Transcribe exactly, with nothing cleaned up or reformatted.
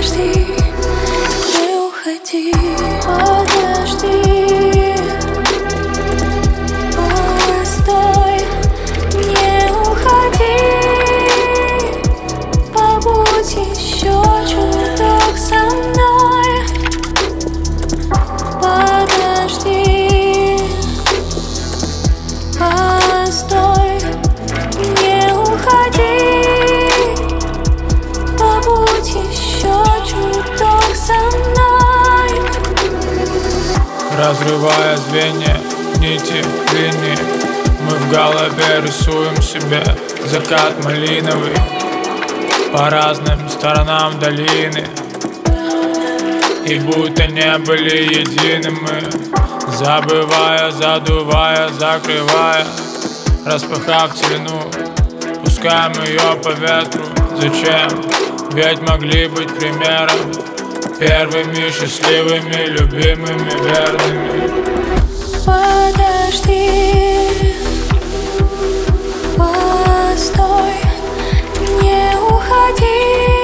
Подожди, не уходи, подожди, постой, не уходи, побудь еще чуток со мной. Подожди, постой, не уходи, побудь еще чуток со мной. Разрывая звенья, нити, линии, мы в голове рисуем себе закат малиновый по разным сторонам долины. И будто не были едины мы, забывая, задувая, закрывая, распахав целину, пускаем ее по ветру. Зачем? Ведь могли быть примером, первыми, счастливыми, любимыми, верными. Подожди, постой, не уходи.